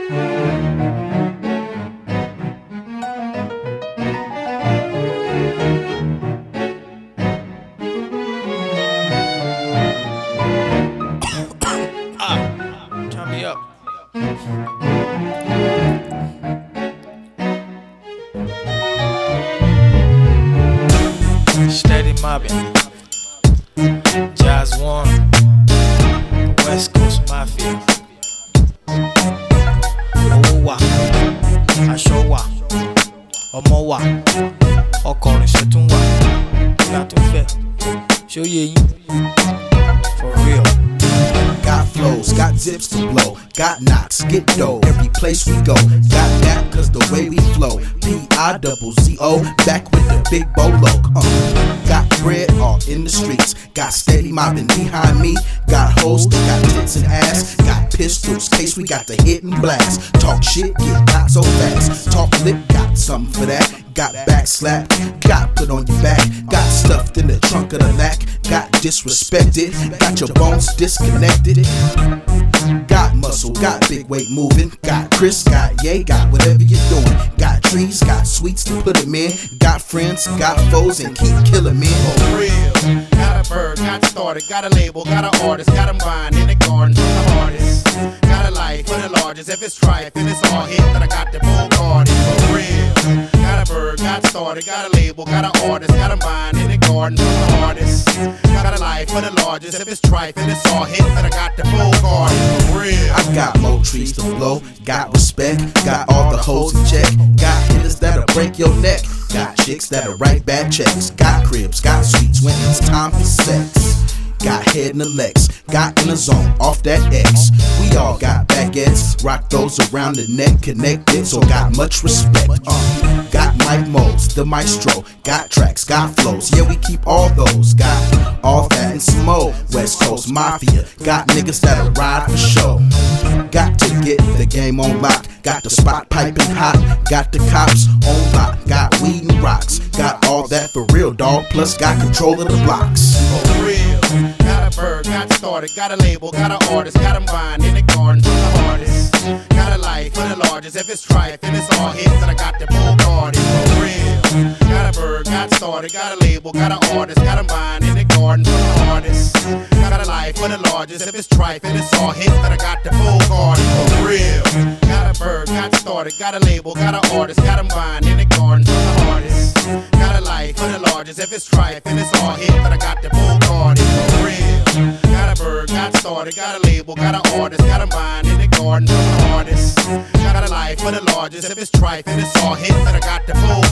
Turn me up. Steady mobbing. Jazz One. West Coast Mafia. Owó wà, aṣọ wà, ọmọ wà, ọkọrin ṣe tún wà. Ìgbà tó fẹ́, ṣé ó yé yín? For real. Got flows, got zips to blow, got knocks, get dough, every place we go. Got that cause the way we flow. P-I-double-Z-O, back with the big bolo. Got bread all in the streets, got steady mobbing behind me. Got hoes that got tits and ass, got pistols, case we got the hit and blast. Talk shit, get not so fast. Talk lip, got something for that. Got back slap, got put on your back. Got stuffed in the trunk of the Mac. Got disrespected, got your bones disconnected. Got muscle, got big weight moving. Got Chris, got Ye, got whatever you're doing. Got trees, got sweets to put them in. Got friends, got foes, and keep killing men. For real, got a bird, got started, got a label, got an artist, got them buying in the garden for the artist. Got a life for the largest, if it's trife and it's all hit, then I got the bull garden. For real, got a bird, got started, got a label, got an artist, got them buying in the garden for the artist. Got a life for the largest, if it's trife and it's all hit, then I got the bull garden. For real, I got more trees to blow, got respect, got all the hoes in check. Got hitters that'll break your neck, got chicks that'll write bad checks. Got cribs, got suites when it's time for sex. Got head in the legs, got in the zone, off that X. We all got baguettes, rock those around the neck, connected, so got much respect. Got Mike Moles, the maestro, got tracks, got flows, yeah we keep all those. Got all that and some more, West Coast Mafia, got niggas that'll ride for show. Got to get the game on lock, got the spot piping hot, got the cops on lock, got weed and rocks, got all that for real dog, plus got control of the blocks. for real, got a bird, got started, got a label, got an artist, got them buying in the garden for the artist. Got a life for the largest, if it's trife and it's all hits, then I got the bull garden. For real, got a bird, got started, got a label, got an artist, got them buying in the garden for the artist. Got a life for the largest, if it's trife and it's all hits, then I got the bull garden. For real, got a bird, got started, got a label, got an artist, got them buying in the garden for the artist. Got a life for the largest, if it's trife and it's all hit, then I got the bull garden. For real, got a bird, got started, got a label, got an artist, got them buying in the garden for the artist. Got a life for the largest, if it's trife and it's all hit, then I got the bull